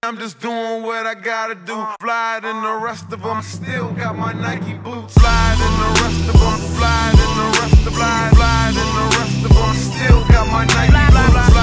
I'm just doing what I gotta do. Flyer than the rest of them, still got my Nike boots. Flyer than the rest of them, flyer than the rest of them, flyer than the rest of them, still got my Nike boots.